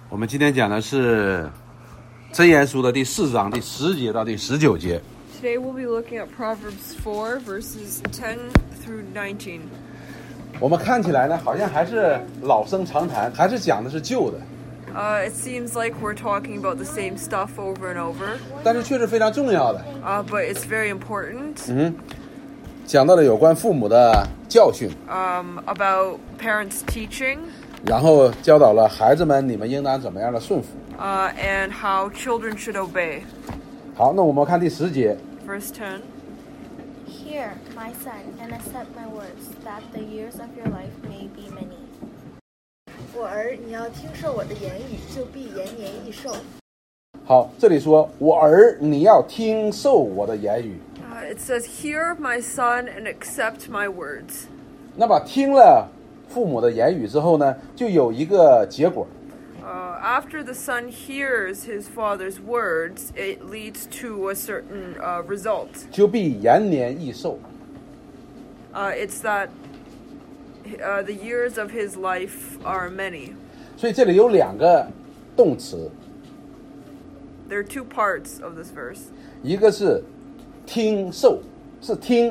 我们今天讲的是箴言书的第4章第10节到第19节。 Today we'll be looking at Proverbs 4 verses 10 through 19. 我们看起来呢，好像还是老生常谈，还是讲的是旧的， It seems like we're talking about the same stuff over and over, 但是却是非常重要的。 but it's very important. 讲到了有关父母的教训， About parents teaching, 然后教导了孩子们你们应当怎么样的顺服。 and how children should obey. 好，那我们看第10节。 Verse 10. Hear, my son, and accept my words, that the years of your life may be many. 我儿，你要听受我的言语，就必延年益寿。 好，这里说我儿，你要听受我的言语。 It says, Hear, my son, and accept my words. 那么听了父母的言语之后呢，就有一个结果。 After the son hears his father's words, it leads to a certain result. 就必延年益寿。 It's that the years of his life are many. 所以这里有2个动词， There are two parts of this verse. 一个是听受，是听，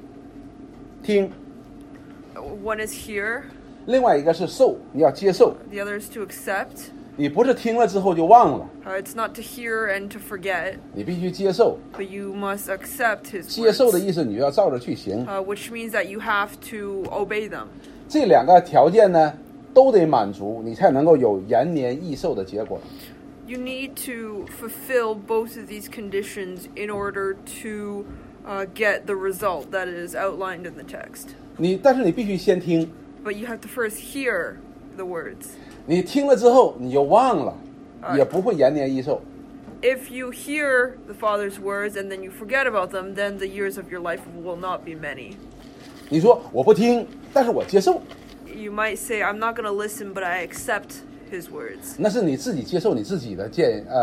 One is hear, 另外一个是受，你要接受。 the other is to accept. 你不是听了之后就忘了， It's not to hear and to forget, 你必须接受。 but you must accept his 接受的 words, 意思，你就要照着去行。 which means that you have to obey them. 这2个条件呢，都得满足，你才能够有延年益寿的结果。 You need to fulfill both of these conditions in order to get the result that is outlined in the text. 但是你必须先听， But you have to first hear the words. 你听了之后你就忘了，也不会延年益寿。 If you hear the Father's words and then you forget about them, then the years of your life will not be many. 你说我不听，但是我接受， You might say, I'm not going to listen, but I accept his words. 那是你自己接受你自己的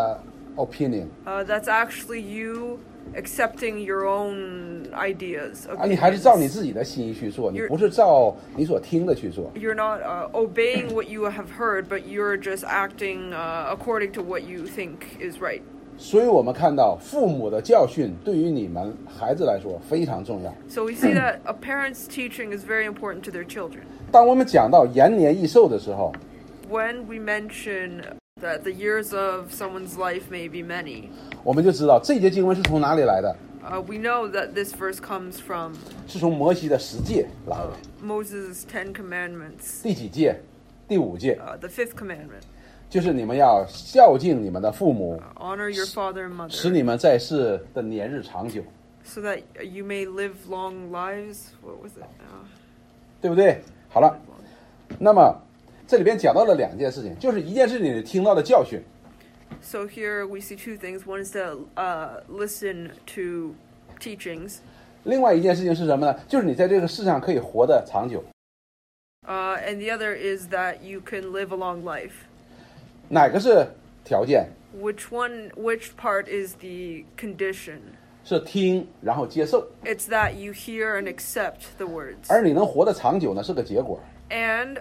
opinion。 That's actually you accepting your own ideas. 你还是照你 opinions. 自己的心意去做，你不是照你所听的去做。 You're not obeying what you have heard, but you're just acting according to what you think is right. 所以我们看到父母的教训对于你们孩子来说非常重要。 So we see that a parent's teaching is very important to their children. 当我们讲到延年益寿的时候， When we mention that the years of someone's life may be many, 我们就知道这节经文是从哪里来的， we know that this verse comes from 是从摩西的10诫来的。 Moses' 10 Commandments, 第几诫？第5诫， the fifth commandment. 就是你们要孝敬你们的父母， Honor your father and 使 mother, 你们在世的年日长久， so that you may live long lives. What was it? 对不对？好了，那么这里边讲到了2件事情，就是一件是你听到的教训， So here we see two things. One is to listen to teachings, 另外一件事情是什么呢？就是你在这个世上可以活得长久。 and the other is that you can live a long life. 哪个是条件？ Which part is the condition? 是听，然后接受， It's that you hear and accept the words. 而你能活得长久呢，是个结果。 And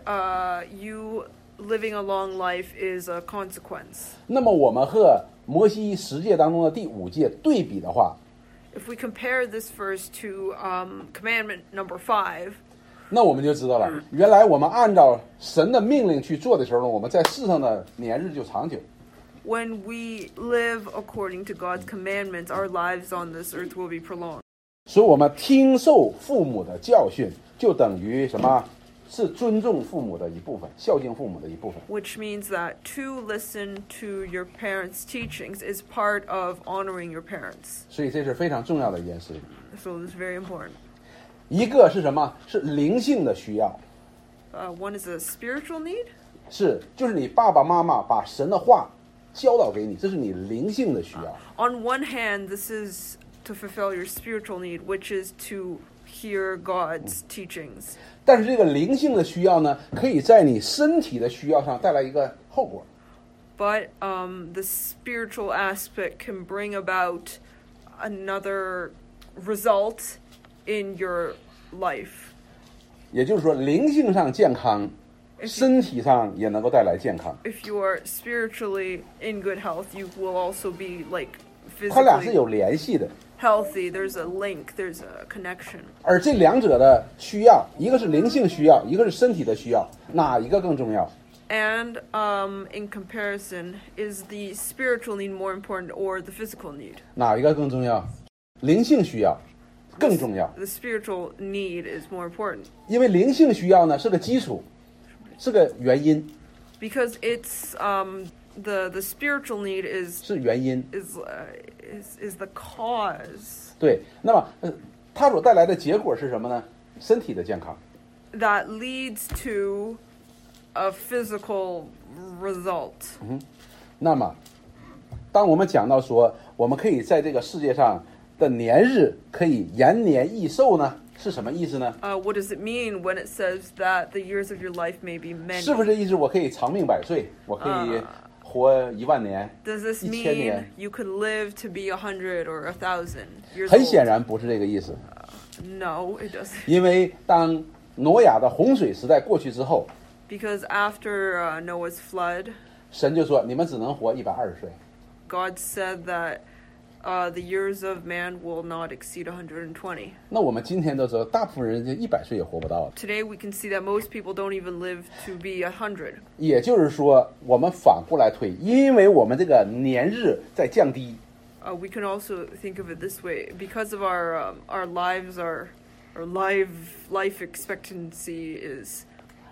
you living a long life is a consequence. 那么我们和摩西10诫当中的第5诫对比的话， If we compare this verse to commandment number 5, 那我们就知道了，原来我们按照神的命令去做的时候呢，我们在世上的年日就长久。 when we live according to God's commandments, our lives on this earth will be prolonged. 所以我们听受父母的教训，就等于什么？是尊重父母的一部分，孝敬父母的一部分。 Which means that to listen to your parents' teachings is part of honoring your parents. 所以这是非常重要的一件事情。 So this is very important. 一个是什么？是灵性的需要， One is a spiritual need. 就是你爸爸妈妈把神的话教导给你，这是你灵性的需要。 On one hand, this is to fulfill your spiritual need, which is to hear God's teachings. 但是这个灵性的需要呢，可以在你身体的需要上带来一个后果。 But the spiritual aspect can bring about another result in your life. 也就是说，灵性上健康身体上也能够带来健康。 If you are spiritually in good health, you will also be like 它俩是 physically 有联系的， healthy. There's a link, there's a connection. 而这两者的需要，一个是灵性需要，一个是身体的需要，哪一个更重要？ And in comparison, is the spiritual need more important or the physical need? 哪一个更重要？灵性需要更重要， The spiritual need is more important 因为灵性需要呢是个基础，是个原因， because it's the spiritual need is 是原因。 is the cause 对，那么它所带来的结果是什么呢？身体的健康。 that leads to a physical result. 那么，当我们讲到说我们可以在这个世界上的年日可以延年益寿呢，是什么意思呢？ What does it mean when it says that the years of your life may be many? 是不是意思我可以长命百岁，我可以活10000年、 Does this 1000 mean 年？ you could live to be 100 or 1,000 years 很显 old? 然不是这个意思， No, it doesn't. 因为当挪亚的洪水时代过去之后， Because after Noah's flood, 神就说你们只能活120岁。 God said that the years of man will not exceed 120. 那我们今天都知道，大部分人就100岁也活不到。 Today we can see that most people don't even live to be 100. 也就是说，我们反过来推，因为我们这个年日在降低， We can also think of it this way: because of our lives, our life expectancy is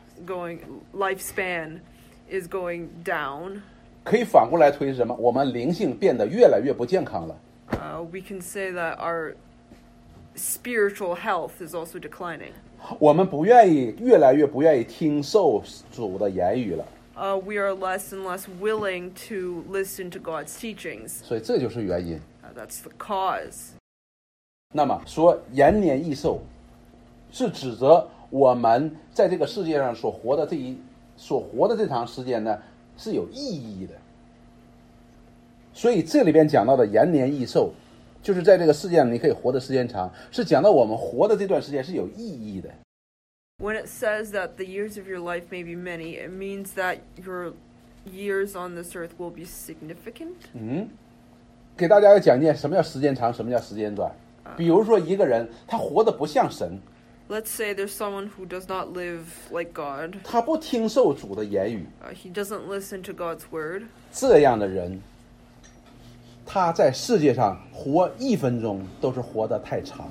lifespan is going down. 可以反过来推是什么？我们灵性变得越来越不健康了。 We can say that our spiritual health is also declining. 我们越来越不愿意听受主的言语了， We are less and less willing to listen to God's teachings. 所以这就是原因。 That's the cause. 那么说延年益寿，是指责我们在这个世界上所活的这长时间呢是有意义的。所以这里边讲到的延年益寿，就是在这个世界上你可以活的时间长，是讲到我们活的这段时间是有意义的。 When it says that the years of your life may be many, it means that your years on this earth will be significant. 给大家要讲一件什么叫时间长，什么叫时间短。比如说一个人他活得不像神， Let's say there's someone who does not live like God. 他不听受主的言语， He doesn't listen to God's word. 这样的人，他在世界上活1分钟都是活得太长。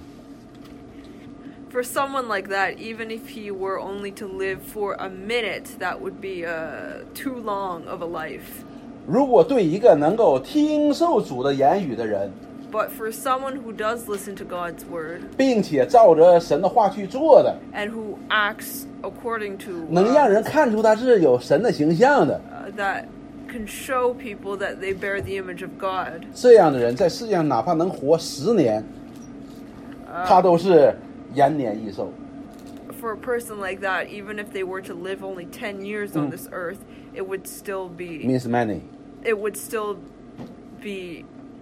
For someone like that, even if he were only to live for a minute, that would be too long of a life. 如果对一个能够听受主的言语的人， But for someone who does listen to God's word 并且照着神的话去做的， and who acts according to 能让人看出他是有神的形象的， that can show people that they bear the image of God, 这样的人在世界上哪怕能活10年，他都是延年益寿。 for a person like that, even if they were to live only 10 years on this earth, it would still be means many。 it would still be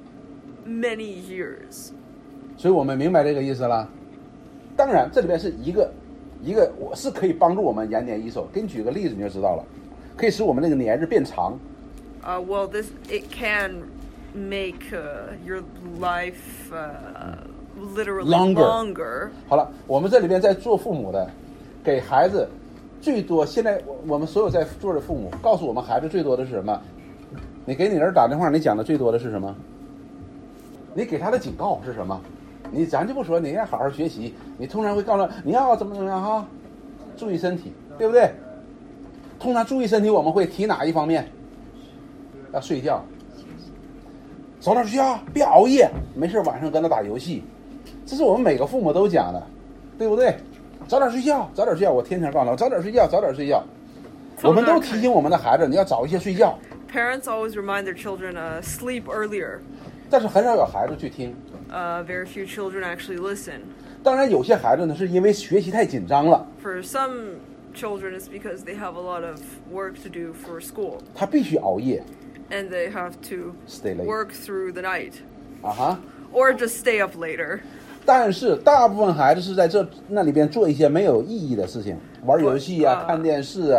many years. 所以我们明白这个意思了。当然，这里边是一个我是可以帮助我们延年益寿。给你举个例子你就知道了，可以使我们那个年日变长。 Well, it can make your life literally longer. 好了，我们这里边在做父母的，给孩子最多，现在我们所有在座的父母告诉我们孩子最多的是什么？你给你儿子打电话，你讲的最多的是什么？你给他的警告是什么？咱就不说，你要好好学习，你通常会告诉他你要怎么样哈，注意身体，对不对？通常注意身体，我们会提哪一方面？要睡觉，早点睡觉，别熬夜，没事晚上跟他打游戏，这是我们每个父母都讲的，对不对？早点睡觉，早点睡觉，我天天告诉他早点睡觉，早点睡觉。我们都提醒我们的孩子，你要早一些睡觉。 Parents always remind their children sleep earlier. 但是很少有孩子去听。 Very few children actually listen. 当然，有些孩子呢是因为学习太紧张了。 For some children, it's because they have a lot of work to do for school. 他必须熬夜。 And they have to Stay late. work through the night. 啊哈。 Or just stay up later. 但是大部分孩子是在那里边做一些没有意义的事情，玩游戏啊，看电视啊。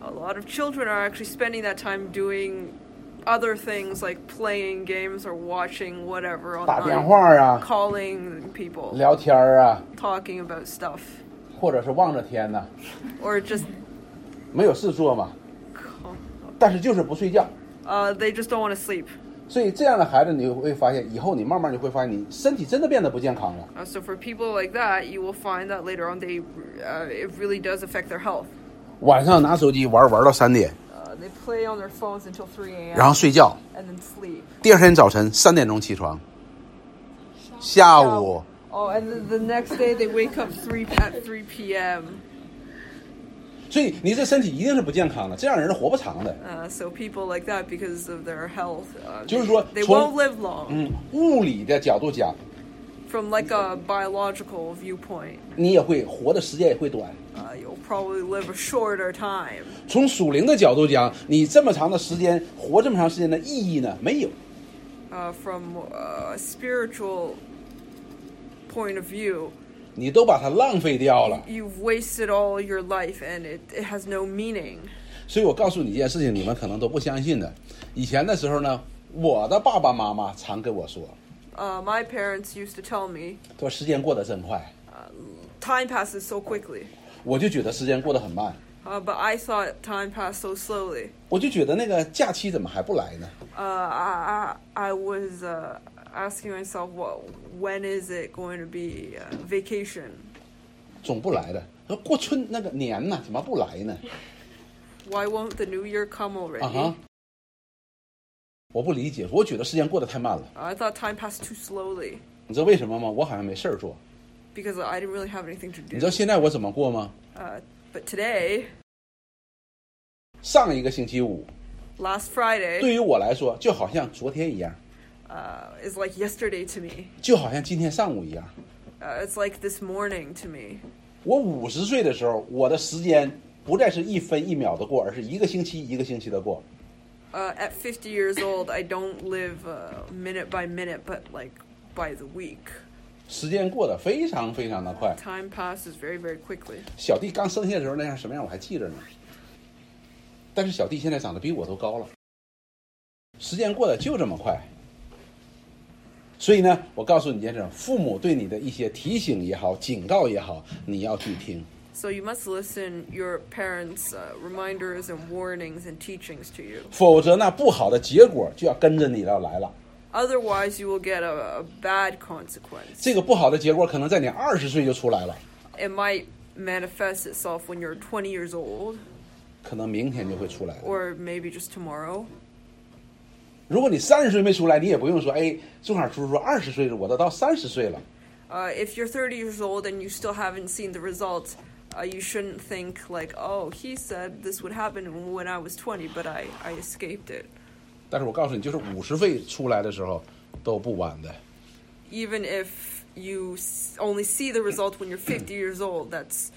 A lot of children are actually spending that time doing other things like playing games or watching whatever 打电 online, 话啊， calling people, 聊天啊， talking about stuff, 或者是望着天呐， or just 没有事做嘛，但是就是不睡觉。 they just don't want to sleep. 所以这样的孩子，你会发现以后你慢慢就会发现，你身体真的变得不健康了。 So for people like that, you will find that later on it really does affect their health. 晚上拿手机玩到3点， They play on their phones until 3 a.m. 然后睡觉， and then sleep. 第二天早晨3点钟起床，下午 Oh, and then the next day they wake up at 3 p.m. 所以你这身体一定是不健康的，这样人是活不长的。 So people like that, because of their health, 就是说， they 从 won't live long. 物理的角度讲， From like a biological viewpoint, 你也会活的时间也会短。 you'll probably live a shorter time. 从属灵的角度讲，你这么长的时间活这么长时间的意义呢？没有。 From a spiritual point of view, 你都把它浪费掉了。 you've wasted all your life and it has no meaning. 所以我告诉你一件事情，你们可能都不相信的。以前的时候呢，我的爸爸妈妈常跟我说， My parents used to tell me, 他说时间过得真快， time passes so quickly. 我就觉得时间过得很慢， But I thought time passed so slowly. 我就觉得那个假期怎么还不来呢？ I was asking myself, when is it going to be vacation? 总不来的。说过春那个年呢，怎么不来呢？ Why won't the new year come already? 啊哈，我不理解，我觉得时间过得太慢了。 I thought time passed too slowly 你知道为什么吗？我好像没事儿做。 because I didn't really have anything to 你知道 do. 现在我怎么过吗？ But today, 上一个星期五， last Friday, 对于我来说就好像昨天一样， is like yesterday to me. 就好像今天上午一样。 It's like this morning to me. 我50岁的时候，我的时间不再是1分1秒的过，而是一个星期一个星期的过。 At 50 years old, I don't live minute by minute, but like by the week. 时间过得非常非常的快。 Time passes very, very quickly. 小弟刚生下的时候那样什么样我还记着呢，但是小弟现在长得比我都高了。时间过得就这么快。所以呢，我告诉你一件事，父母对你的一些提醒也好，警告也好，你要去听。 So you must listen your parents' reminders and warnings and teachings to you. 否则那不好的结果就要跟着你要来了。 Otherwise, you will get a bad consequence. 这个不好的结果可能在你20岁就出来了， It might manifest itself when you're 20 years old, 可能明天就会出来了。 or maybe just tomorrow. 如果你30岁没出来，你也不用说，哎，正好叔叔说20岁了，我都到30岁了。 If you're 30 years old and you still haven't seen the results, you shouldn't think like, oh, he said this would happen when I was 20, but I escaped it. 但是我告诉你，就是50岁出来的时候都不晚的。 Even if you only see the result when you're 50 years old,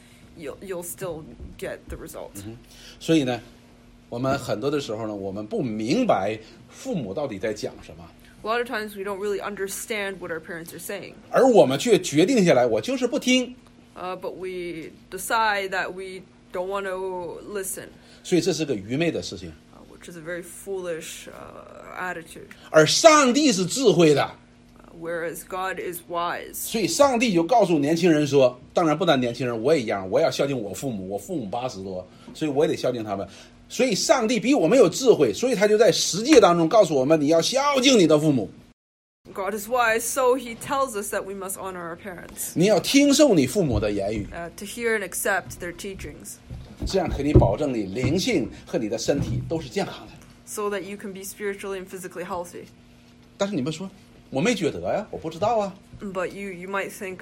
you'll still get the result. 所以呢，我们很多的时候呢，我们不明白父母到底在讲什么， A lot of times we don't really understand what our parents are saying, 而我们却决定下来，我就是不听。 but we decide that we don't want to listen, 所以这是个愚昧的事情。 which is a very foolish attitude. 而上帝是智慧的， Whereas God is wise. 所以上帝就告诉年轻人说，当然不单年轻人，我也一样，我要孝敬我父母。我父母80多，所以我也得孝敬他们。所以上帝比我们有智慧，所以他就在实际当中告诉我们，你要孝敬你的父母， God is wise, so he tells us that we must honor our parents, 你要听受你父母的言语， to hear and accept their teachings, 这样可以保证你灵性和你的身体都是健康的。 so that you can be spiritually and physically healthy. 但是你们说，我没觉得呀，我不知道啊。 But you might think,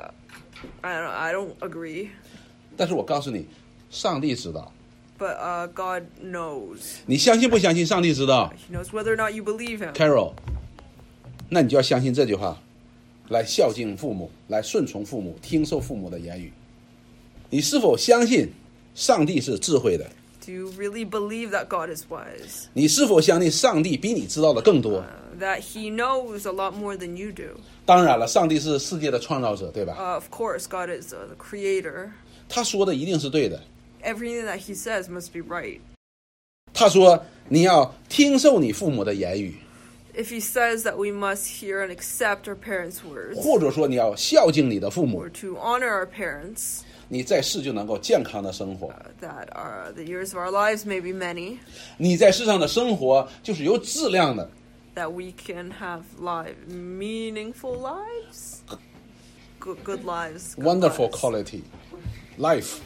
I don't agree. 但是我告诉你，上帝知道。 But God knows. 你相信不相信上帝知道 He knows whether or not you believe him. ？Carol，那你就要相信这句话，来孝敬父母，来顺从父母，听受父母的言语。你是否相信上帝是智慧的？ Do you really believe that God is wise? 你是否相信上帝比你知道的更多？ That he knows a lot more than you do? 当然了，上帝是世界的创造者，对吧？ Of course, God is the creator. 他说的一定是对的。 everything that he says must be right. 他说你要听受你父母的言语， If he says that we must hear and accept our parents' words, 或者说你要孝敬你的父母 or， to honor our parents, 你在世就能够健康的生活。 that the years of our lives may be many, 你在世上的生活就是有质量的， that we can have meaningful lives, good lives, good wonderful lives. quality life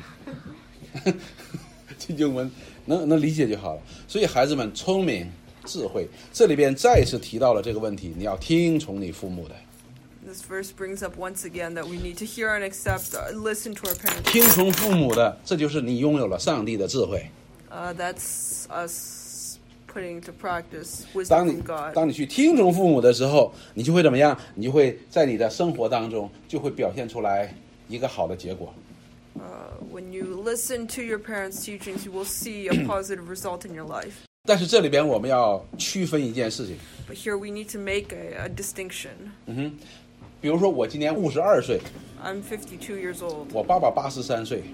这英文能理解就好了。所以孩子们聪明智慧，这里边再次提到了这个问题，你要听从你父母的。 This verse brings up once again that we need to hear and accept, listen to our parents. 听从父母的，这就是你拥有了上帝的智慧。 That's us putting into practice 当 wisdom 你 from God. 当你去听从父母的时候，你就会怎么样？你就会在你的生活当中就会表现出来一个好的结果。 When you listen to your parents' teachings, you will see a positive result in your life. 但是这里边我们要区分一件事情， But here we need to make a distinction. 比如说我今年52岁， I'm 52 years old. 我爸爸83岁，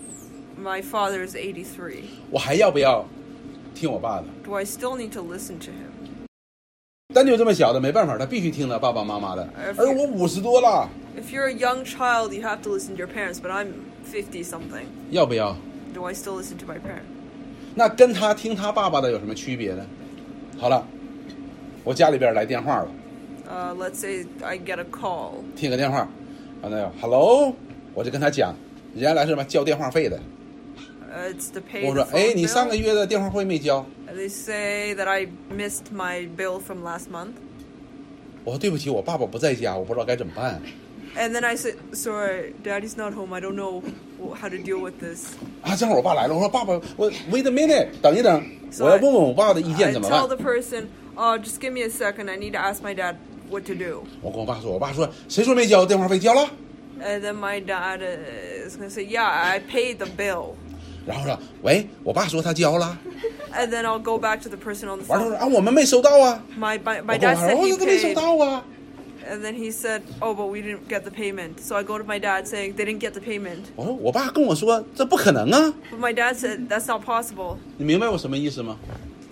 My father is 83. 我还要不要听我爸的？ Do I still need to listen to him? 单就这么小的没办法，他必须听他爸爸妈妈的。而我50多了， If you're a young child, you have to listen to your parents, but I'm 50 something. 要不要？ Do I still listen to my parents? 那跟他听他爸爸的有什么区别呢？好了，我家里边来电话了， Let's say I get a call. 听个电话，完了 ，hello， 我就跟他讲，人家来是什么交电话费的。 It's to pay 我 the 说，哎， phone 你上个 bill. 月的电话费没交？ They say that I missed my bill from last month. 我说对不起，我爸爸不在家，我不知道该怎么办。 And then I said, sorry, Daddy's not home. I don't know how to deal with this. 啊，正好我爸来了，我说爸爸，我 wait a minute，等一等， So 我要问问我爸的意 I 见怎么 tell 办 the。person, oh, just give me a second. I need to ask my dad what to do. 我跟我爸说，我爸说谁说没交电话费交了？ And then my dad is going to say, yeah, I paid the bill. 然后说，喂，我爸说他交了。 And then I'll go back to the person on the 完了说 phone. 啊，我们没收到啊。 My 我跟 dad 我爸 said 说， he 我都没收 paid. 到啊。 And then he said, oh, but we didn't get the payment. So I go to my dad saying they didn't get the payment. 我说我爸跟我说这不可能啊。 But my dad said, that's not possible. 你明白我什么意思吗？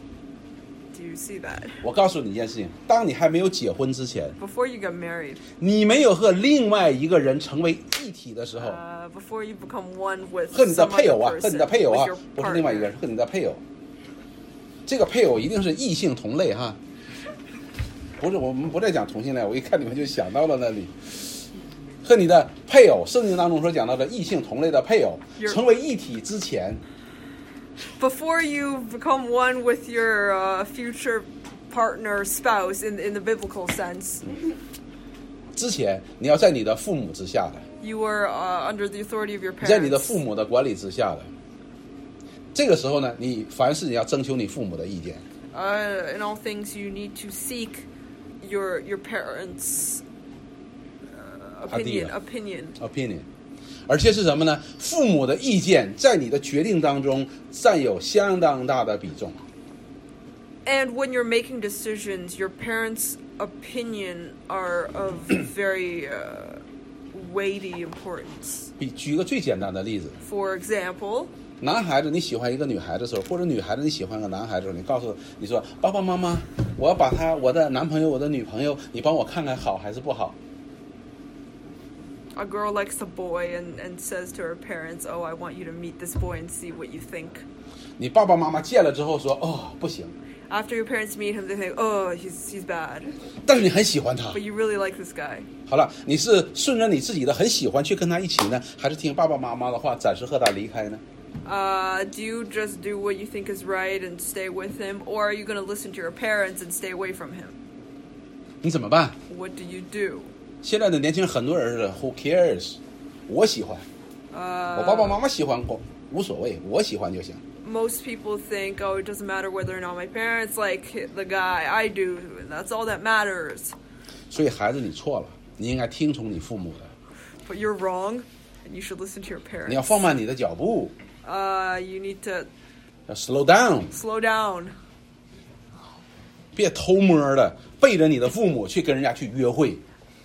Do you see that? 我告诉你一件事情，当你还没有结婚之前， Before you get married, 你没有和另外一个人成为一体的时候， before you become one with 和你的 some 配 other 偶啊，和 person, 你的配偶 with 啊 your， 不是另外一个 partner. 人，和你的配偶。这个配偶一定是异性同类哈，不是我们不再讲同性恋，我一看你们就想到了那里。和你的配偶，圣经当中所讲到的异性同类的配偶 Your- 成为一体之前， Before you become one with your future partner, spouse, in the biblical sense, 之前你要在你的父母之下的， you were under the authority of your 你在你的 parents. 父母的管理之下的。这个时候呢，你凡事你要征求你父母的意见。 In all things, you need to seek your parents' Idea. opinion. 而且是什么呢？父母的意见在你的决定当中占有相当大的比重。 And when you're making decisions, your parents' opinion are of very weighty importance. 举个最简单的例子， For example, 男孩子你喜欢一个女孩子的时候，或者女孩子你喜欢个男孩子的时候，你告诉你说爸爸妈妈，我要把我的男朋友我的女朋友，你帮我看看好还是不好？ a girl likes a boy and says to her parents, oh, I want you to meet this boy and see what you think. 你爸爸妈妈见了之后说哦不行， After your parents meet him, they think, oh, he's bad. 但是你很喜欢他 But。you really like this guy. 好了，你是顺着你自己的很喜欢去跟他一起呢，还是听爸爸妈妈的话，暂时和他离开呢？ Do you just do what you think is right and stay with him? Or are you going to listen to your parents and stay away from him? 你怎么办？ What do you do? 现在的年轻人很多人是 Who cares？ 我喜欢，我爸爸妈妈喜欢我无所谓，我喜欢就行。 Most people think, oh, it doesn't matter whether or not my parents like the guy I do. That's all that matters. 所以孩子你错了，你应该听从你父母的， But you're wrong, and you should listen to your 你要 parents. 放慢你的脚步， You need to 要 slow down， slow down. 别偷摸的背着你的父母去跟人家去约会。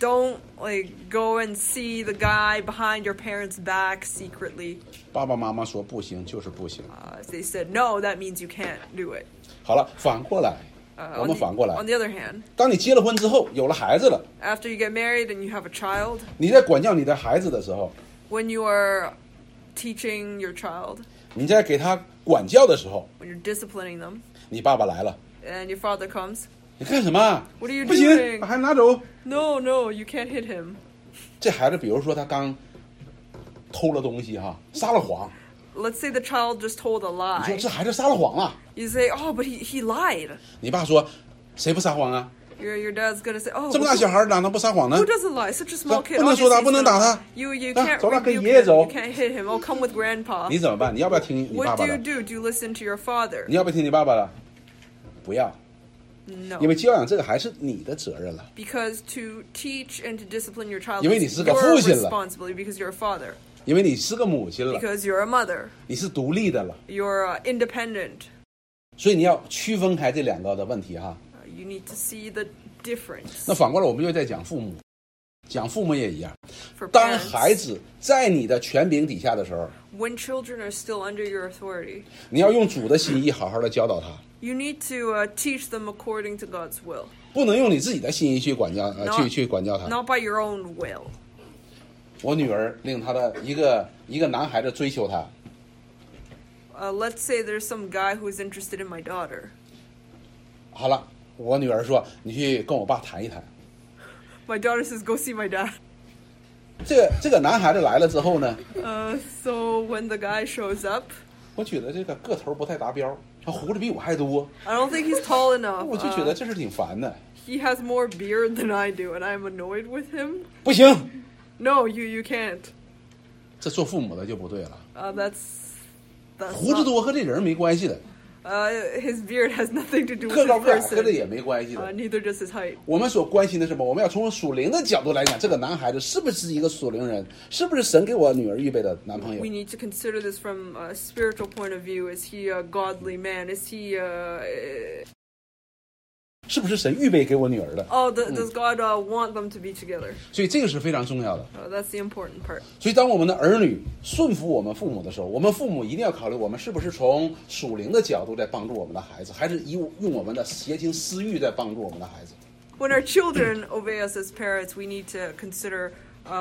Don't like go and see the guy behind your parents' back secretly. 爸爸妈妈说不行就是不行。 If they said no, that means you can't do it. 好了，反过来，我们反过来 On the other hand, 当你结了婚之后，有了孩子了， after you get married and you have a child, 你在管教你的孩子的时候， when you are teaching your child, 你在给他管教的时候， when you're disciplining them, 你爸爸来了， and your father comes, 你干什么？ What are you 不行， doing? 把孩子拿走。 no, you can't hit him. 这孩子，比如说他刚偷了东西哈，撒了谎， Let's say the child just told a 你说 lie. 这孩子撒了谎了， You say, oh, but he lied. 你爸说谁不撒谎啊？ Your dad's gonna say, oh, 这么大小孩哪能不撒谎呢 who？ doesn't lie? Such a small kid. 不能说他， Obviously 不能 he's 打 gonna 他。 You 啊 can't 走吧，跟 rebuke 爷爷 him. 走 You。can't hit him. Oh, come with grandpa. 你怎么办？你要不要听你爸 What 爸 do you 的？ do? Do you listen to your father? 你要不要听你爸爸的？不要， No. 因为教养这个还是你的责任了。 Because to teach and to discipline your child 因为你 is 是个 your 父亲了。 responsibility because you're a father. 因为你是个母亲了， Because you're a mother. 你是独立的了， You're independent. 所以你要区分开这两个的问题哈。 You need to see the difference. 那反过来，我们又在讲父母，讲父母也一样。 For 当 parents, 孩子在你的权柄底下的时候， when children are still under your authority, 你要用主的心意好好的教导他， you need to teach them according to God's will, 不能用你自己的心意去管教， Not- 去管教他。 not by your own will. 我女儿令她的一个男孩子追求她， Let's say there's some guy who's interested in my daughter. 好了，我女儿说你去跟我爸谈一谈。 My daughter says, "Go see my dad." 这个男孩子来了之后呢， So when the guy shows up, 我觉得这个个头不太达标，他胡子比我还多， I don't think he's tall enough. 我就觉得这事挺烦的。 He has more beard than I do, and I'm annoyed with him. 不行， No, you can't. 这做父母的就不对了。 That's 胡子 not, 多和这人没关系的， his beard has nothing to do with 个 his 高个矮和这 person. 也没关系的。 Neither does his height. 我们所关心的是什么？我们要从属灵的角度来讲，这个男孩子是不是一个属灵人？是不是神给我女儿预备的男朋友 We？ need to consider this from a spiritual point of view. Is he a godly man? Is he 是不是神预备给我女儿的？ does God want them to be together? 所以这个是非常重要的。 That's the important part. 所以当我们的儿女顺服我们父母的时候，我们父母一定要考虑我们是不是从属灵的角度在帮助我们的孩子，还是用我们的邪情私欲在帮助我们的孩子。 When our children obey us as parents, we need to consider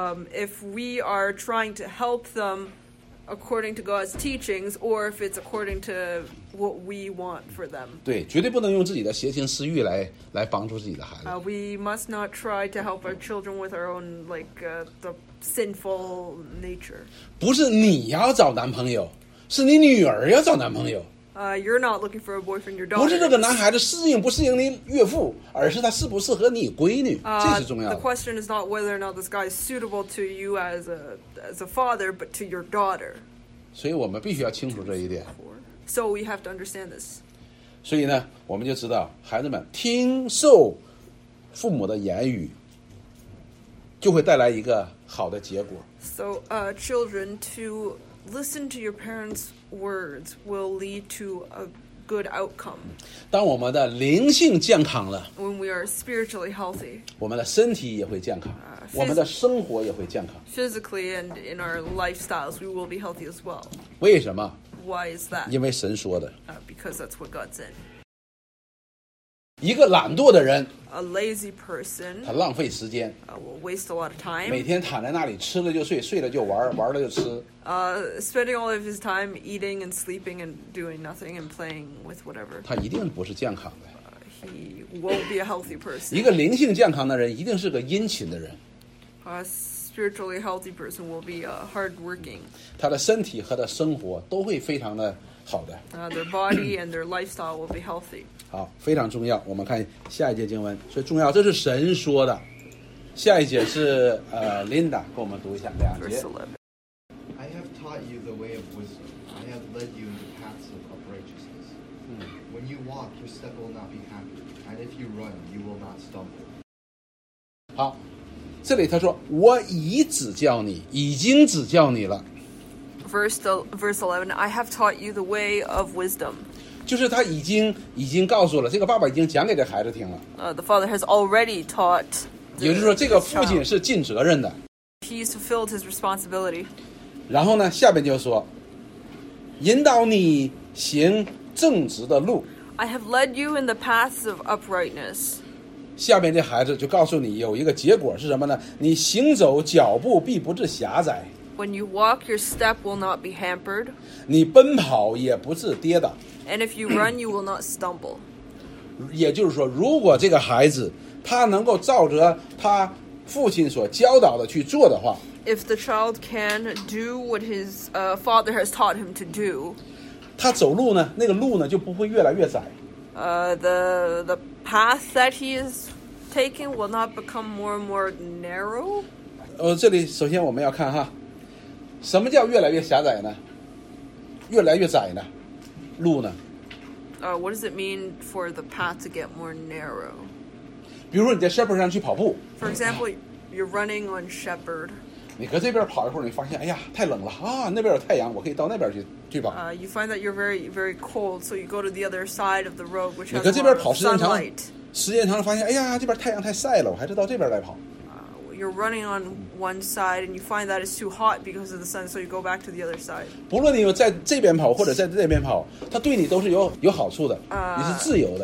if we are trying to help them according to God's teachings, or if it's according to what we want for them. 对，绝对不能用自己的邪情私欲来帮助自己的孩子。 We must not try to help our children with our own the sinful nature. 不是你要找男朋友，是你女儿要找男朋友。 You're not looking for a boyfriend, your 不是这个 daughter. 男孩子适应不适应你岳父，而是他适不适合你闺女，这是重要 The 的。 question is not whether or not this guy is suitable to you as a father, but to your daughter. 所以我们必须要清楚这一点。 So we have to understand this. 所以呢，我们就知道，孩子们听受父母的言语，就会带来一个好的结果。 So children, to listen to your parents' words will lead to a good outcome. 当我们的灵性健康了， When we are spiritually healthy, 我们的身体也会健康，我们的生活也会健康。 physically and in our lifestyles, we will be healthy as well. 为什么？ Why is that? 因为神说的。 Because that's what God said. 一个懒惰的人， A lazy person 他浪费时间， will waste a lot of 每 time, 天躺在那里，吃了就睡，睡了就玩，玩了就吃。 spending all of his time eating and sleeping and doing nothing and playing with whatever. 他一定不是健康的。 He won't be a healthy person. 一个灵性健康的人，一定是个殷勤的人， A spiritually healthy person will be hardworking. 他的身体和他的生活都会非常的好的。 Their body and their lifestyle will be healthy. 好，非常重要。我们看下一节经文，所以重要，这是神说的。下一节是Linda 跟我们读一下2 Verse 节。 11. I have taught you the way of wisdom. I have led you in the paths of righteousness. When you walk, your step will not be happy, and if you run, you will not stumble. 好，这里他说我已指教你，已经指教你了， Verse 11. I have taught you the way of wisdom. 就是他已经告诉了这个爸爸已经讲给这孩子听了。 The father has already taught the, 也就是说，这个 the 父亲 child. 是尽责任的。 He's fulfilled his responsibility. 然后呢，下边就说，引导你行正直的路。 I have led you in the paths of uprightness. 下边这孩子就告诉你有一个结果是什么呢？你行走脚步必不致狭窄， When you walk, your step will not be hampered. 你奔跑也不致跌倒。 And if you run, you will not stumble. 也就是说，如果这个孩子他能够照着他父亲所教导的去做的话， If the child can do what his father has taught him to do, 他走路呢，那个路呢就不会越来越窄。 the path that he is taking will not become more and more narrow. 这里首先我们要看哈，什么叫越来越狭窄呢？越来越窄呢？路呢？ What does it mean for the path to get more narrow? 比如说你在 Shepherd 上去跑步， For example, you're running on Shepherd. 你搁这边跑一会儿，你发现哎呀太冷了啊，那边有太阳，我可以到那边去跑。 You find that you're very, very cold, so you go to the other side of the road, which 你 has 搁 a 这边 lot 跑 of 时间长， sunlight. 时间长了发现哎呀这边太阳太晒了，我还是到这边来跑。 You're running on one side, and you find that it's too hot because of the sun, so you go back to the other side. 不论你有在这边跑或者在这边跑，它对你都是有好处的，你是自由的。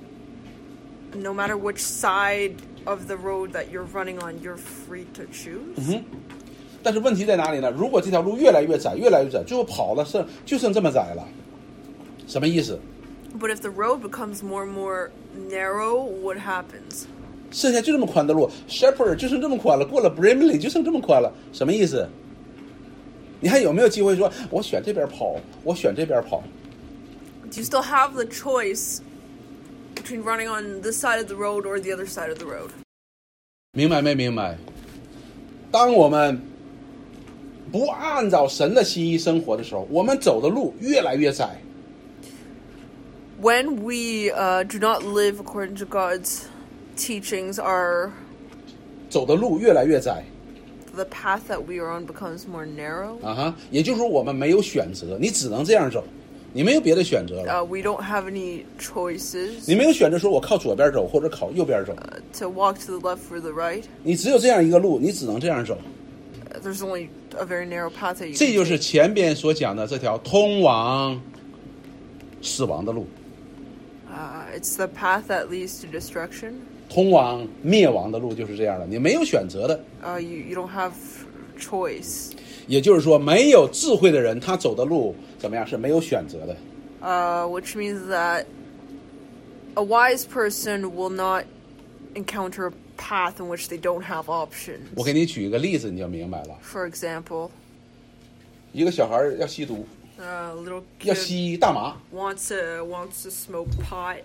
No matter which side of the road that you're running on, you're free to choose. 但是问题在哪里呢？如果这条路越来越窄，越来越窄，最后跑了就剩这么窄了，什么意思？ But if the road becomes more and more narrow, what happens? 剩下就这么宽的路 ，Shepherd 就剩这么宽了，过了 Brimley 就剩这么宽了，什么意思？你还有没有机会说，我选这边跑，我选这边跑？ Do you still have the choice between running on this side of the road or the other side of the road? 明白没明白？当我们不按照神的心意生活的时候，我们走的路越来越窄。 When we do not live according to God's teachings, 走的路越来越窄 the path that we are on becomes more narrow. 啊哈，也就是说我们没有选择，你只能这样走，你没有别的选择了。 We don't have any choices 你没有选择说我靠左边走或者靠右边走， to walk to the left or the right. 你只有这样一个路，你只能这样走。 There's only a very narrow path that you 这 can 就是 take. 前边所讲的这条通往死亡的路， It's the path that leads to destruction. 通往灭亡的路就是这样的，你没有选择的。 You don't have choice. 也就是说，没有智慧的人，他走的路怎么样是没有选择的。 Which means that a wise person will not encounter a path in which they don't have options. 我给你举一个例子，你就明白了。 For example, 一个小孩要吸毒， a little 要 kid 吸大麻， wants to smoke pot.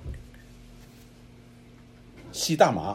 吸大麻，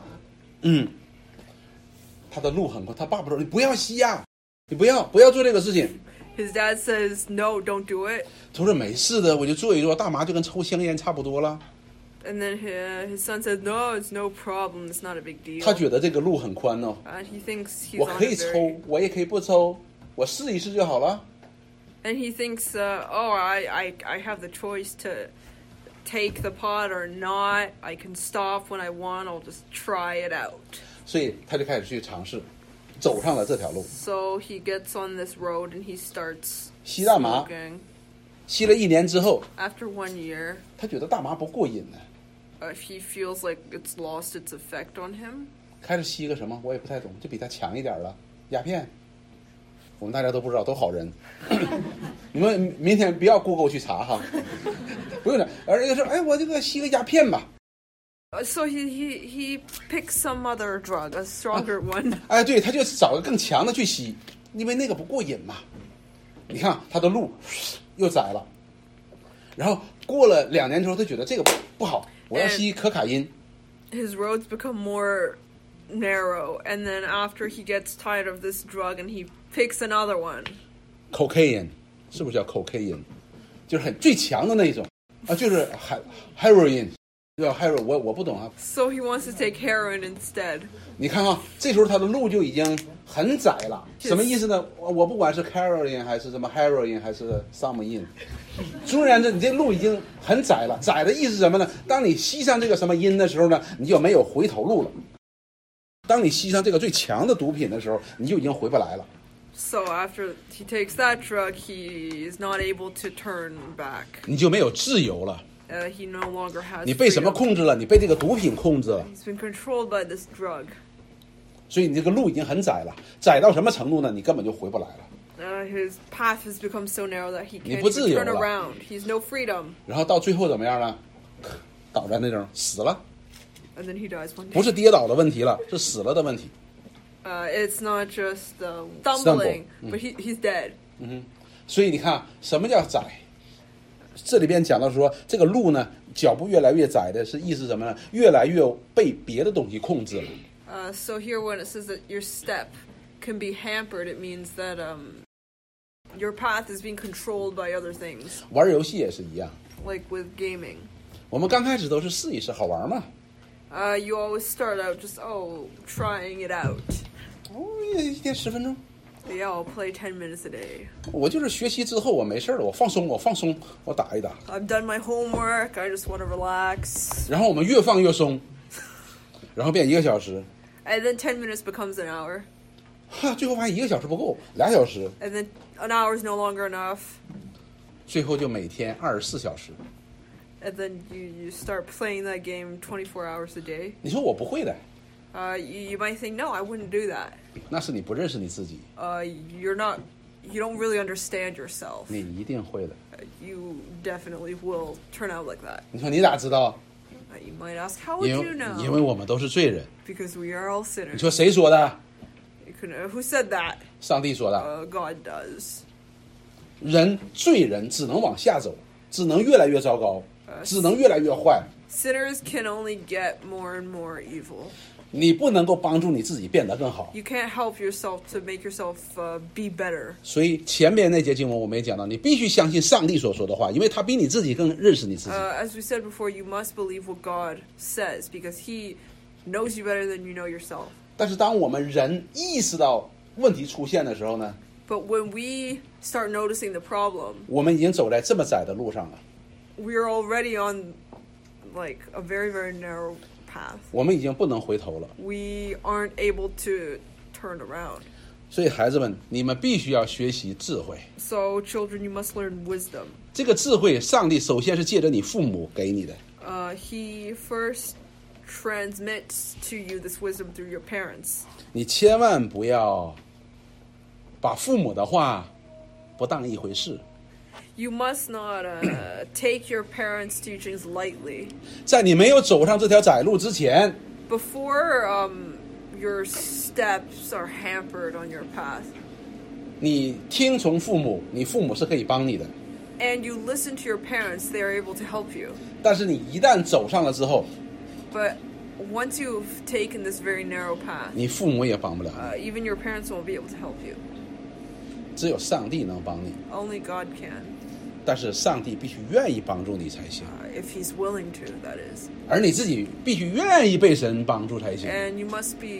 他的路很宽，他爸爸说：“你不要吸呀、你不要做这个事情。” His dad says, "No, don't do it." 他说：“没事的，我就做一做，大麻就跟抽香烟差不多了。 And then his son says, "No, it's no problem. It's not a big ” 他 deal." 觉得这个路很宽哦， And he thinks he's 我 on 可 a 以抽 very... 我也可以不抽，我试一试就好了。 And he thinks, I have the choice to take the pot or not. I can stop when I want. I'll just try it out. 所以他就开始去尝试，走上了这条路。 So he gets on this road and he starts 吸大麻， smoking. 吸了1年之后， After 1 year, 他觉得大麻不过瘾呢， he feels like it's lost its effect on him. 开始吸个什么我也不太懂，就比他强一点了，鸦片。我们大家都不知道，都好人。你们明天不要 Google 去查哈，不用的。而且说，哎，我这个吸个鸦片吧。 So he picks some other drug, a stronger one. 哎，对，他就找个更强的去吸，因为那个不过瘾嘛。你看他的路又窄了，然后过了2年之后，他觉得这个不好，我要吸可卡因。 His roads become more narrow, and then after he gets tired of this drug and he picks another one. cocaine 是不是叫 cocaine？ 就是很最强的那一种啊，就是 heroin， 叫 heroin， 我不懂啊。 So he wants to take heroin instead. 你看啊，这时候他的路就已经很窄了，什么意思呢？我不管是 heroin 还是什么 heroin 还是 some in， 虽然你这路已经很窄了，窄的意思是什么呢？当你吸上这个什么因的时候呢，你就没有回头路了。 当你吸上这个最强的毒品的时候，你就已经回不来了。 So after he takes that drug, he is not able to turn back. 你就没有自由了。 He no longer has 你被什么 freedom. 控制了？你被这个毒品控制了。 He's been controlled by this drug. 所以你这个路已经很窄了，窄到什么程度呢？你根本就回不来了。 His path has become so narrow that he 你 can't 不自 even 由 turn 了。 around. He's no freedom. 然后到最后怎么样呢？倒在那种死了， And then he dies one 不 day. 是跌倒的问题了，是死了的问题。 It's not just stumbling, but he's dead. 所以你看，什么叫窄？这里边讲到说，这个路呢，脚步越来越窄的是意思什么呢？越来越被别的东西控制了。 So here when it says that your step can be hampered, it means that your path is being controlled by other things, 玩游戏也是一样， like with gaming. 我们刚开始都是试一试，好玩嘛。 You always start out just, trying it out. 一天10分钟。 Yeah, I'll play 10 minutes a day. 我就是学习之后我没事了，我放松，我打一打。 I've done my homework, I just want to relax. 然后我们越放越松，然后变1个小时， And then 10 minutes becomes an hour. 最后发现1个小时不够，2小时， And then an hour is no longer enough. 最后就每天24小时。 And then you start playing that game 24 hours a day. 你说我不会的， You might think, no, I wouldn't do that. 那是你不认识你自己， You don't really understand yourself. 你一定会的。 You definitely will turn out like that. 你说你咋知道？ You might ask, how would 因 you 为因为 know? 我们都是罪人。 Because we are all 你 sinners. 说谁说的？ Who said that? 上帝说的。 God does. 罪人只能往下走，只能越来越糟糕，只能越来越坏。 Sinners can only get more and more evil. 你不能够帮助你自己变得更好。 You can't help yourself to make yourself be better. 所以前面那节经文我没讲到，你必须相信上帝所说的话，因为他比你自己更认识你自己。 As we said before, you must believe what God says because He knows you better than you know yourself. 但是当我们人意识到问题出现的时候呢， But when we start noticing the problem, 我们已经走在这么窄的路上了， we're already on like a very, very narrow path. 我们已经不能回头了。 We aren't able to turn around. 所以孩子们，你们必须要学习智慧。 So, children, you must learn wisdom. 这个智慧，上帝首先是借着你父母给你的。 He first transmits to you this wisdom through your parents. 你千万不要把父母的话不当一回事。 You must not take your parents' teachings lightly. 在你没有走上这条窄路之前， Before your steps are hampered on your path, 你听从父母，你父母是可以帮你的。 and you listen to your parents, they are able to help you. 但是你一旦走上了之后， But once you've taken this very narrow path, 你父母也帮不了， even your parents won't be able to help you. 只有上帝能帮你。 Only God can, 但是上帝必须愿意帮助你才行， if He's willing to, that is. 而你自己必须愿意被神帮助才行。 And you must be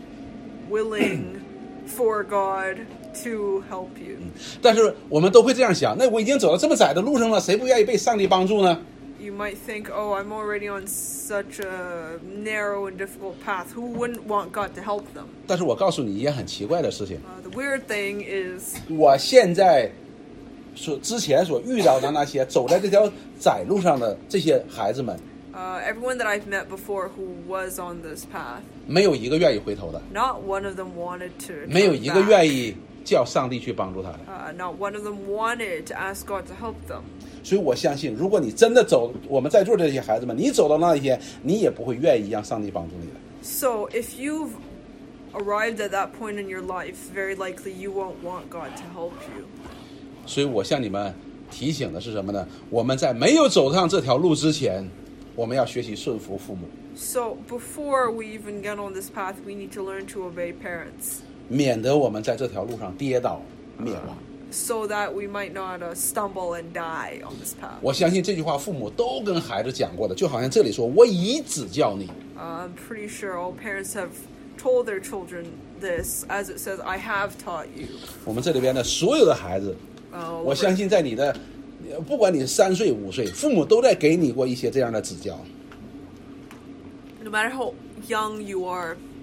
willing for God to help you. 但是我们都会这样想，那我已经走到这么窄的路上了，谁不愿意被上帝帮助呢？ You might think, I'm already on such a narrow and difficult path. Who wouldn't want God to help them? 但是我告诉你一件很奇怪的事情， The weird thing is, 我现在之前所遇到的那些走在这条窄路上的这些孩子们， everyone that I've met before who was on this path, 没有一个愿意回头的， not one of them wanted to 没有 turn 一个 back. 愿意叫上帝去帮助他的。 Not one of them wanted to ask God to help them. 所以我相信，如果你真的走，我们在座这些孩子们，你走到那一天，你也不会愿意让上帝帮助你的。 So if you've arrived at that point in your life, very likely you won't want God to help you. 所以我向你们提醒的是什么呢？我们在没有走上这条路之前，我们要学习顺服父母， So before we even get on this path, we need to learn to obey parents, 免得我们在这条路上跌倒灭亡。 so that we might not stumble and die on this path. 我相信这句话父母都跟孩子讲过的，就好像这里说：“我已指教你。” I'm pretty sure all parents have told their children this, as it says, I have taught you. 我们这里边的所有的孩子，我相信在你的，不管你是3岁5岁，父母都在给你过一些这样的指教。 No matter how young you are,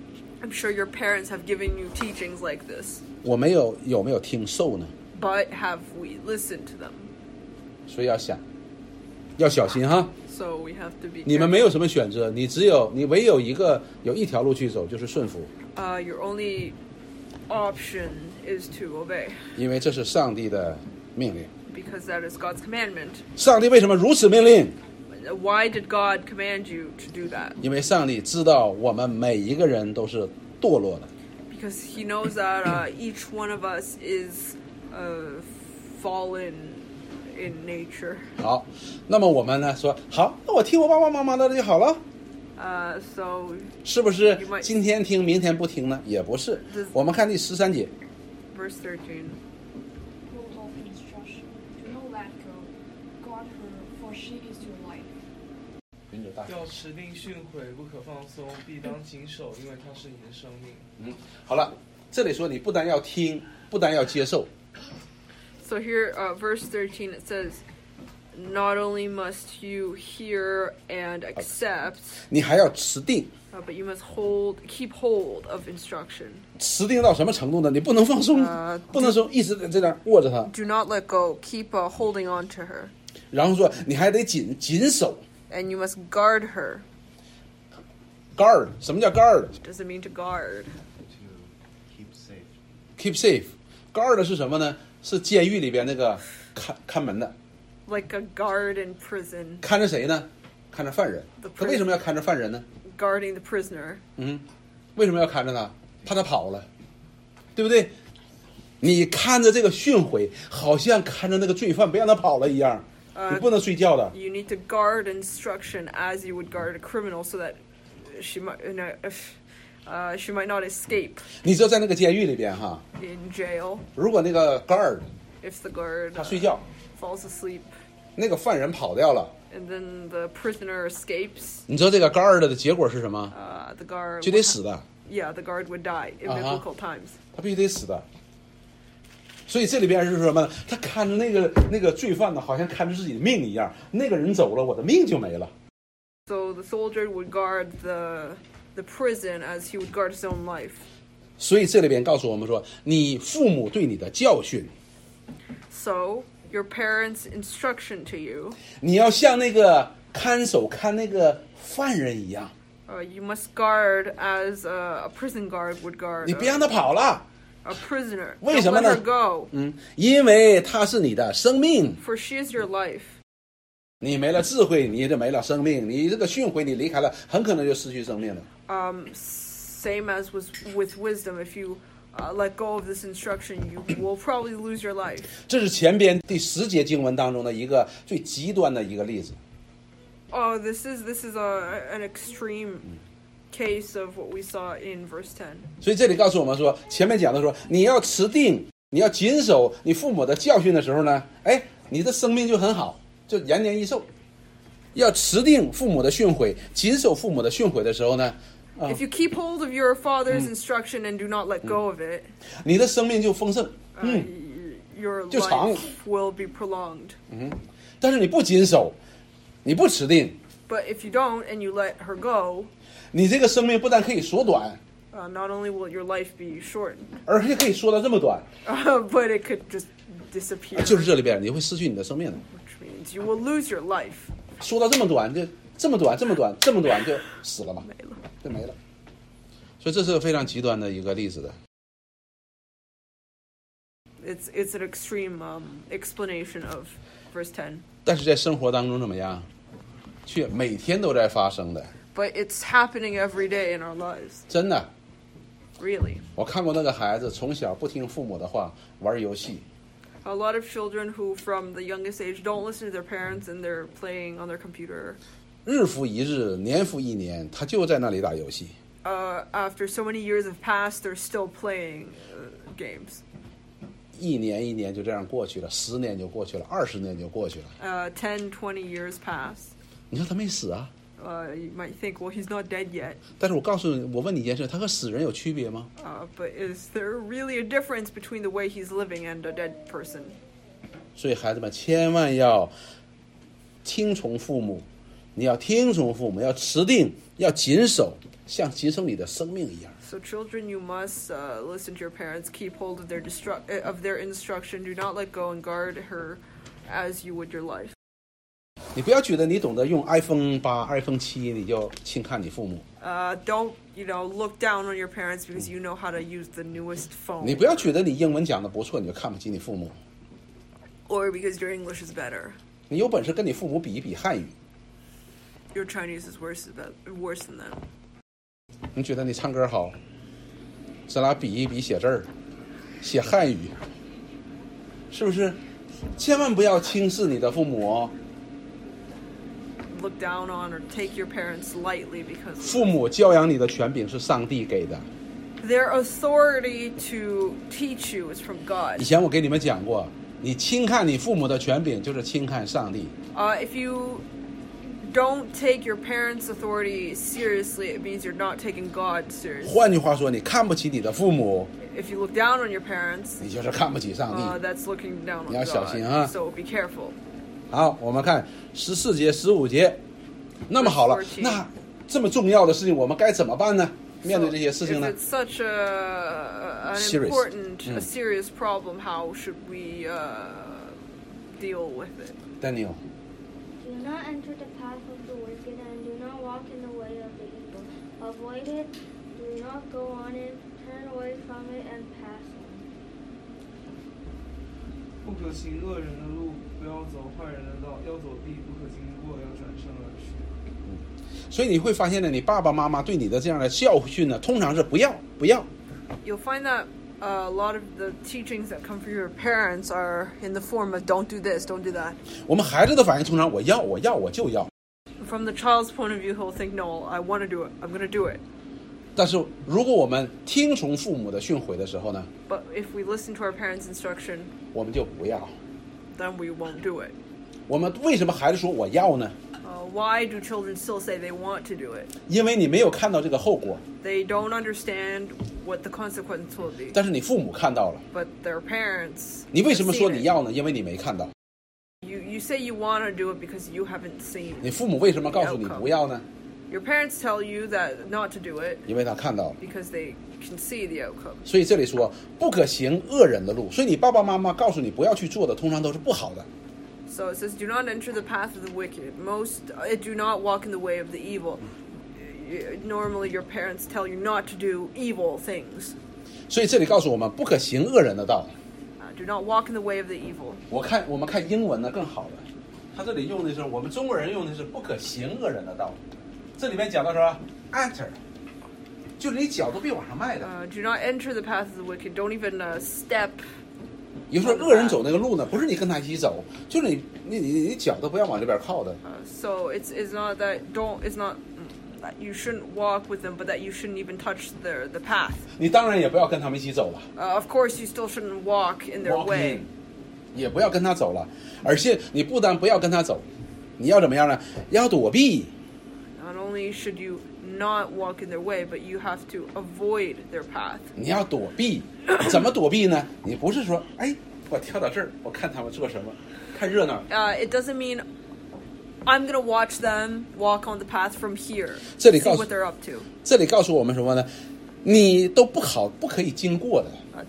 I'm sure your parents have given you teachings like this, 我们有没有听受呢？ but have we listened to them? 所以要小心哈。 So we have to be 你们 careful. 没有什么选择，你唯有一条路去走，就是顺服， Your only option is to obey, 因为这是上帝的命令。 because that is God's commandment. 上帝为什么如此命令？ Why did God command you to do that? 因为上帝知道我们每一个人都是堕落的， Because He knows that each one of us is fallen in nature. 好，那么我们呢说好，那我听我爸爸妈妈的就好了， So 是不是 You？might- 今天听，明天不听呢？也不是 Does-。 我们看第13节， verse 13. Hold of instruction. Do not let go. Guard her, for she is your life. 要持定训诲，不可放松，必当谨守，因为它是你的生命。 好了，这里说你不但要听，不但要接受， So here, verse 13, it says, not only must you hear and accept, 你还要持定。 but you must keep hold of instruction. 持定到什么程度呢？你不能放松，不能说一直在这样握着它。 Do not let go. Keep holding on to her. 然后说你还得紧守 And you must guard her. ，guard。什么叫 guard？ Does it mean to guard? To keep safe. keep safe。guard 是什么呢？是监狱里边那个看门的， Like a guard in prison, 看着谁呢？看着犯人 The。 他为什么要看着犯人呢？ guarding the prisoner. 为什么要看着他？怕他跑了，对不对？你看着这个训诲，好像看着那个罪犯别让他跑了一样，你不能睡觉的。 You need to guard instruction as you would guard a criminal so that she might not escape 你知道在那个监狱里边哈， in jail 如果那个 guard if the guard 他睡觉， falls asleep 那个犯人跑掉了， and then the prisoner escapes. 你知道这个 guard 的结果是什么？ The guard 就得死的， Yeah, the guard would die in biblical times. 他必须得死的。所以这里边是说什么呢？他看着那个罪犯呢，好像看着自己的命一样。那个人走了，我的命就没了。 So the soldier would guard the prison as he would guard his own life. 所以这里边告诉我们说，你父母对你的教训， So your parents' instruction to you, 你要像那个看那个犯人一样， you must guard as a prison guard would guard 你别让他跑了。 a prisoner. 为 Don't 什么 let 呢？ her go, 因为他是你的生命， for she is your life. 你没了智慧，你就没了生命。你这个训诲你离开了，很可能就失去生命了。 Same as was with wisdom. If you let go of this instruction, you will probably lose your life. 这是前边第10节经文当中的一个最极端的一个例子。 Oh, this is an extreme case of what we saw in verse 10. 所以这里告诉我们说，前面讲的说，你要持定，你要谨守你父母的教训的时候呢，你的生命就很好，就延年益寿。要持定父母的训诲，谨守父母的训诲的时候呢， If you keep hold of your father's instruction and do not let go of it, 你的生命就丰盛。 your 就长。 life will be prolonged. 但是你不谨守，你不持定， But if you don't and you let her go, 你这个生命不但可以缩短， not only will your life be shortened, 而且可以缩到这么短， but it could just disappear. 就是这里边你会失去你的生命的。 Which means you will lose your life. 缩到这么短，就这么短就死了嘛，就没了。所以这是非常极端的一个例子的。 It's an extreme explanation of verse 10. 但是在生活当中怎么样？却每天都在发生的， But it's happening every day in our lives. 真的。 Really. 我看过那个孩子从小不听父母的话，玩游戏， A lot of children who from the youngest age don't listen to their parents and they're playing on their computer. 日复一日，年复一年，他就在那里打游戏。 After so many years have passed, they're still playing games. 一年一年就这样过去了，10年就过去了，20年就过去了。 10, 20 years pass. 你说他没死啊？ You might think, well, he's not dead yet. 但是我告诉你，我问你一件事，他和死人有区别吗？ But is there really a difference between the way he's living and a dead person? 所以孩子们千万要听从父母，你要听从父母，要持定，要谨守，像谨守你的生命一样。 So children, you must listen to your parents, keep hold of their instruction, do not let go and guard her as you would your life. 你不要觉得你懂得用 iPhone 8、iPhone 7，你就轻看你父母。 Don't look down on your parents because you know how to use the newest phone. 你不要觉得你英文讲的不错，你就看不起你父母。 Or because your English is better. 你有本事跟你父母比一比汉语。 Your Chinese is worse than them. 你觉得你唱歌好，咱俩比一比写字儿，写汉语，是不是？千万不要轻视你的父母哦。 Look down on or take your parents lightly because 父母教养你的权柄是上帝给的。 their authority to teach you is from God. 以前我给你们讲过，你轻看你父母的权柄，就是轻看上帝。 If you don't take your parents' authority seriously, it means you're not taking God seriously. 换句话说，你看不起你的父母， If you look down on your parents, 你就是看不起上帝。 that's looking down on 你要小心啊。 God. So be careful. 好，我们看14节、15节。那么好了， 14 那这么重要的事情，我们该怎么办呢？面对这些事情 If 呢 it's such an Serious. important, a serious problem, how should we deal with it? Daniel， Do not enter the path of the wicked, and do not walk in the way of the evil. Avoid it, do not go on it, turn away from it, and pass on. 不可行恶人的路，不要走坏人的道，要走避不可经过，要转身而去。 所以你会发现呢，你爸爸妈妈对你的这样的教训呢，通常是不要。 You'll find that a lot of the teachings that come from your parents are in the form of don't do this, don't do that. 我们孩子的反应通常我就要。 From the child's point of view, he'll think, no, I want to do it. I'm going to do it. 但是如果我们听从父母的训诲的时候呢， But if we listen to our parents' instruction, 我们就不要。 then we won't do it. 我们为什么孩子说我要呢？ Why do children still say they want to do it? 因为你没有看到这个后果， They don't understand what the consequence will be. 但是你父母看到了。 But their parents 你为什么 have 说 seen 你 it. 要呢？因为你没看到。 You say you want to do it because you haven't seen. 你父母为什么告诉你不要呢？ Your parents tell you that not to do it 因为他看到了。 because they can see the outcome. 所以这里说不可行恶人的路，所以你爸爸妈妈告诉你不要去做的，通常都是不好的。 So it says, do not enter the path of the wicked. Do not walk in the way of the evil. Normally your parents tell you not to do evil things. 所以这里告诉我们不可行恶人的道。 Do not walk in the way of the evil. 我们看英文呢更好了，他这里用的是我们中国人用的是不可行恶人的道。这里面讲到说 enter， 就是你脚都别往上迈的。 Do not enter the path of the wicked. Don't even step. 有时候恶人走那个路呢，不是你跟他一起走，就是你脚都不要往这边靠的。 So it's not that that you shouldn't walk with them, but that you shouldn't even touch the path. 你当然也不要跟他们一起走了。 Of course, you still shouldn't walk in their Walk way. in， 也不要跟他走了，而且你不但不要跟他走，你要怎么样呢？要躲避。 Not only should you not walk in their way, but you have to avoid their path. 你要躲避，怎么躲避呢？你不是说，哎，我跳到这儿，我看他们做什么，看热闹。 It doesn't mean I'm going to watch them walk on the path from here. 这里 See 告诉 what they're up to. 这里告诉我们什么呢？你都不可以经过的。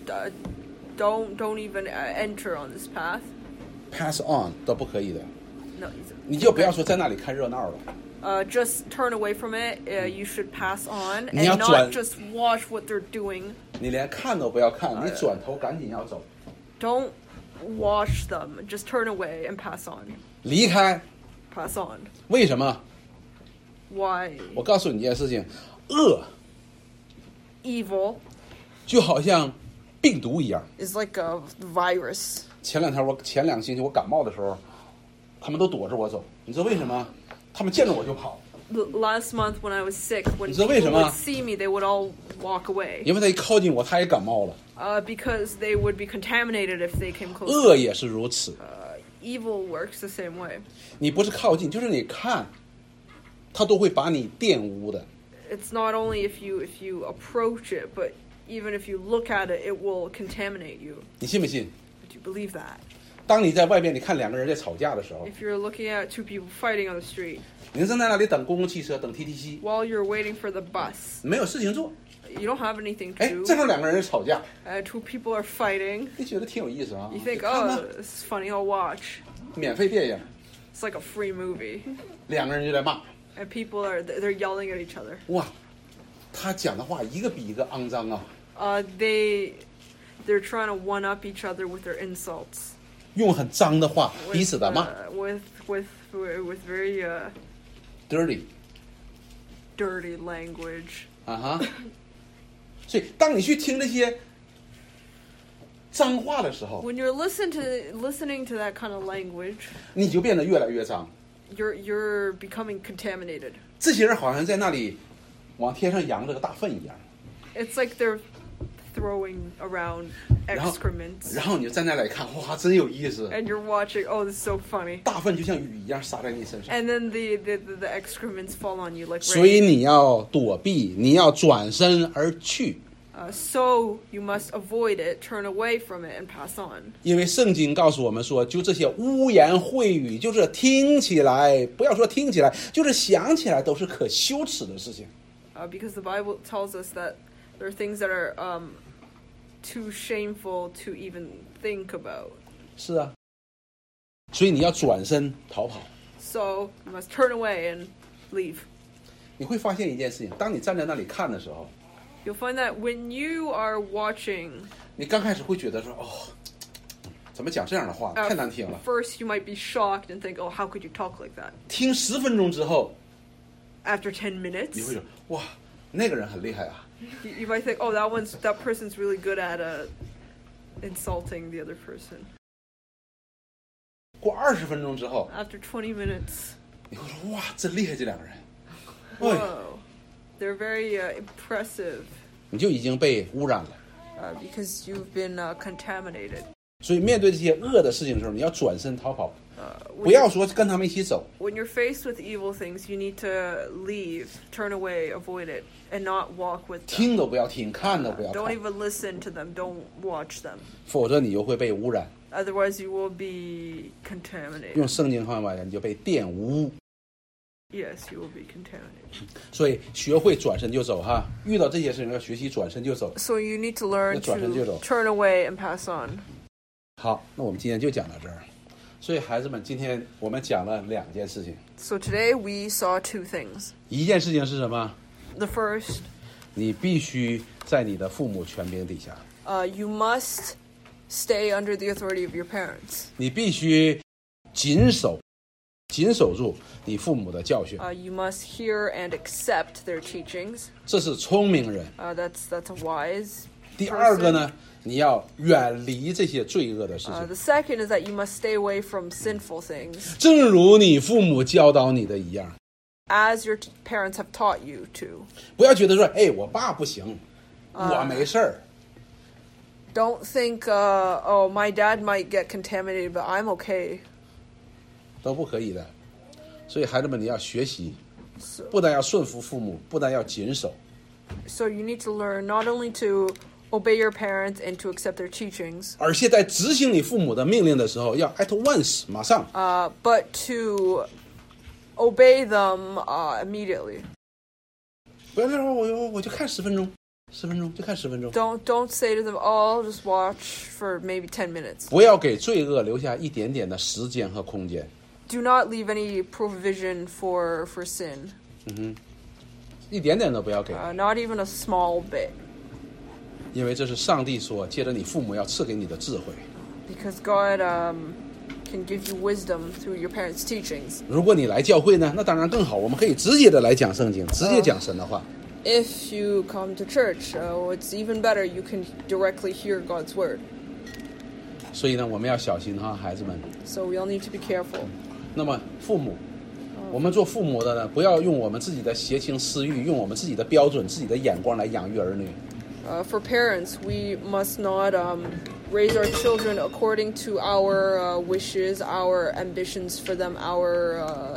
Don't even enter on this path. Pass on 都不可以的， No. 你就不要说在那里看热闹了。 Just turn away from it. You should pass on 你要 and 转 not just watch what they're doing. 你连看都不要看，你转头赶紧要走， Don't watch them. Just turn away and pass on. 离开。 Pass on. 为什么？ Why? 我告诉你一件事情，恶 Evil 就好像病毒一样。 is like a virus. 前两个星期我感冒的时候，他们都躲着我走，你知道为什么？他们见着我就跑， Last month when I was sick, when 你知道为 people 什么？ would see me, they would all walk away. 因为他一靠近我，他也感冒了。 Because they would be contaminated if they came close. 恶也是如此， Evil works the same way. 你不是靠近，就是你看，他都会把你玷污的。 It's not only if you approach it, but even if you look at it, it will contaminate you. 你信不信？ But you believe that? 当你在外面你看两个人在吵架的时候， If you're looking at two people fighting on the street 您正在那里等公共汽车，等 TTC， while you're waiting for the bus, 没有事情做， you don't have anything 哎， to 正 do, 好两个人吵架， two people are fighting. 你觉得挺有意思啊？ You think, 看吧 oh, this is funny, I'll watch. 免费电影， It's like a free movie. 两个人就在骂， And people they're yelling at each other. 哇，他讲的话一个比一个肮脏啊， They're trying to one up each other with their insults. 用很脏的话彼此的骂 with very ，dirty dirty language. 啊哈。所以当你去听这些脏话的时候， When you're listening to that kind of language, 你就变得越来越脏。 you're becoming contaminated. 这些人好像在那里往天上扬这个大粪一样， It's like they're throwing around 然后 excrements. 然后你就站在那里看，哇，真有意思。 And you're watching, oh, this is so funny. 大粪就像雨一样洒在你身上， And then the excrements fall on you like 所以 rain. 你要躲避，你要转身而去， So you must avoid it, turn away from it, and pass on. 因为圣经告诉我们说，就这些污言秽语，就是听起来，不要说听起来，就是想起来都是可羞耻的事情。 Because the Bible tells us that there are things that are too shameful to even think about. 是啊，所以你要转身逃跑。 So you must turn away and leave. 你会发现一件事情，当你站在那里看的时候， You'll find that when you are watching, 你刚开始会觉得说，哦，怎么讲这样的话，太难听了。 first you might be shocked and think, oh, how could you talk like that? 听10分钟之后， After 10 你会 minutes, 说，哇，那个人很厉害啊。 you might think, oh, that person's really good at insulting the other person. 过20分钟之后， After 20 minutes, 你会说，哇，真厉害这两个人。哎， whoa, they're very impressive 你就已经被污染了。 because you've been contaminated. 所以面对这些恶的事情的时候，你要转身逃跑， When 不要说跟他们一起走。 When you're faced with evil things, you need to leave, turn away, avoid it, and not walk with them. 听都不要听，看都不要 Don't 看， even listen to them. Don't watch them. 否则你就会被污染。 Otherwise, you will be contaminated. 用圣经话讲，你就被玷污。 Yes, you will be contaminated. 所以学会转身就走哈，遇到这些事情要学习转身就走。 So you need to learn 转身就走。 to turn away and pass on. 好，那我们今天就讲到这儿。所以孩子们，今天我们讲了2件事情。 So today we saw 2 things. 一件事情是什么？ The first, 你必须在你的父母权柄底下， you must stay under the authority of your parents. 你必须谨守住你父母的教训。 You must hear and accept their teachings. 这是聪明人。 That's a wise 第二个 person. 呢，你要远离这些罪恶的事情， The second is that you must stay away from sinful things, 正如你父母教导你的一样。 as your parents have taught you to. 不要觉得说，哎，我爸不行，我没事儿。 Don't think, oh, my dad might get contaminated, but I'm okay. 都不可以的。所以孩子们，你要学习，不但要顺服父母，不但要谨守。 So you need to learn not only to obey your parents and to accept their teachings, 而且在执行你父母的命令的时候，要 at once 马上。 but to obey them immediately. 不要说我就看10分钟，10分钟就看10分钟。 Don't say to them, oh, I'll just watch for maybe 10 minutes. 不要给罪恶留下一点点的时间和空间。 Do not leave any provision for sin. 一点点都不要给， Not even a small bit. 因为这是上帝说，借着你父母要赐给你的智慧。 Because God can give you wisdom through your parents' teachings. 如果你来教会呢，那当然更好，我们可以直接的来讲圣经，直接讲神的话。 If you come to church, it's even better. You can directly hear God's word. 所以呢，我们要小心哈，孩子们。 So we all need to be careful. 那么父母，我们做父母的呢，不要用我们自己的邪情私欲，用我们自己的标准、自己的眼光来养育儿女。 For parents, we must not raise our children according to our wishes, our ambitions for them, our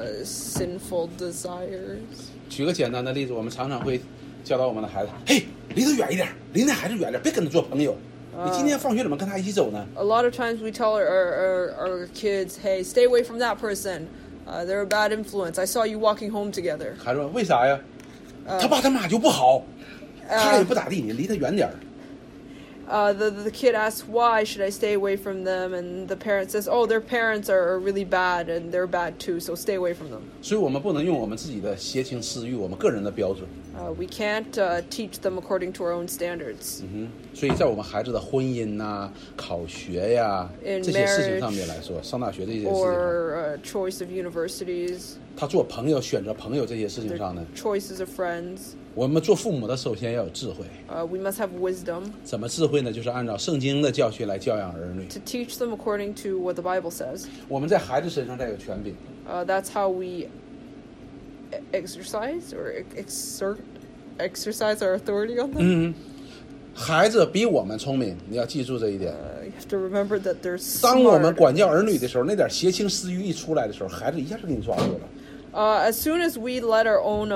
sinful desires. 举个简单的例子，我们常常会教导我们的孩子：“嘿，离得远一点，离那孩子远点，别跟他做朋友。” 你今天放学怎么跟他一起走呢？ A lot of times we tell our kids, hey, stay away from that person. They're a bad influence. I saw you walking home together. 孩子问为啥呀？他爸他妈就不好，他也不咋地，你离他远点儿。 The kid asks, why should I stay away from them? And the parent says, oh, their parents are really bad and they're bad too, so stay away from them. 所以我们不能用我们自己的邪情私欲，我们个人的标准。 We can't teach them according to our own standards. 所以在我们孩子的婚姻呐、考学呀 In 这些事情 marriage 上面来说，上大学这些事情上， Or choice of universities, 他做朋友、选择朋友这些事情 their 上呢， choices of friends. 我们做父母的首先要有智慧。 We must have wisdom 怎么智慧呢？就是按照圣经的教训来教养儿女。 to teach them according to what the Bible says. 我们在孩子身上带有权柄， That's how we exercise or exercise our authority on them. 孩子比我们聪明，你要记住这一点。 You have to remember that they're 当我们 smart. 管教儿女的时候，那点邪情私欲一出来的时候，孩子一下就给你抓住了。 As soon as we let our own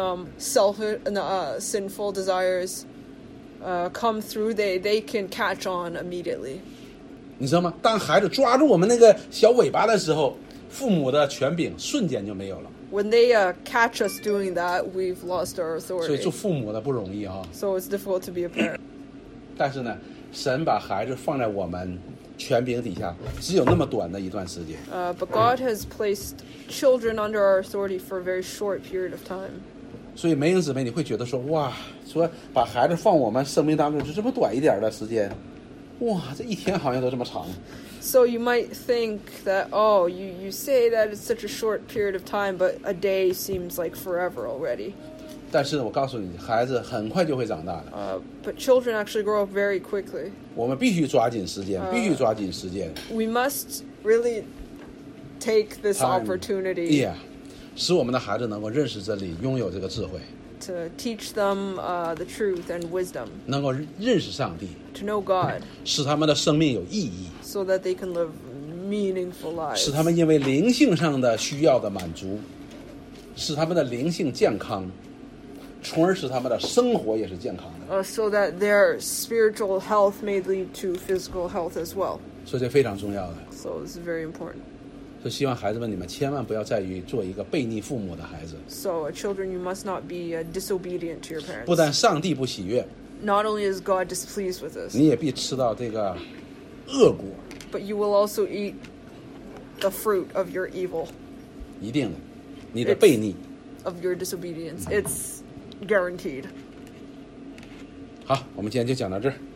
sinful desires come through, they can catch on immediately. 你知道吗？当孩子抓住我们那个小尾巴的时候，父母的权柄瞬间就没有了。 When they catch us doing that, we've lost our 所以 authority. 做父母的不容易啊。 So it's difficult to be a parent. 但是呢，神把孩子放在我们权柄底下，只有那么短的一段时间。 But God has placed children under our authority for a very short period of time. 所以梅英姊妹，你会觉得说，哇，说把孩子放我们生命当中就这么短一点的时间，哇，这一天好像都这么长。 So you might think that, oh, you say that it's such a short period of time, but a day seems like forever already. 但是我告诉你，孩子很快就会长大的。 But children actually grow up very quickly. 我们必须抓紧时间，必须抓紧时间。 We must really take this Time. opportunity Yeah，使我们的孩子能够认识真理，拥有这个智慧， to teach them the truth and wisdom, 能够认识上帝， to know God, 使他们的生命有意义， so that they can live meaningful lives. 使他们因为灵性上的需要的满足，使他们的灵性健康，从而使他们的生活也是健康的。 So that their spiritual health may lead to physical health as well. 所以这非常重要的。 So it's very important. 所以希望孩子们，你们千万不要在于做一个悖逆父母的孩子。 So children, you must not be disobedient to your 不 parents. 但上帝不喜悦， Not only is God displeased with us, 你也必吃到这个恶果， but you will also eat the fruit of your evil, 一定的，你的悖逆。 of your disobedience. It's guaranteed. 好，我们今天就讲到这儿。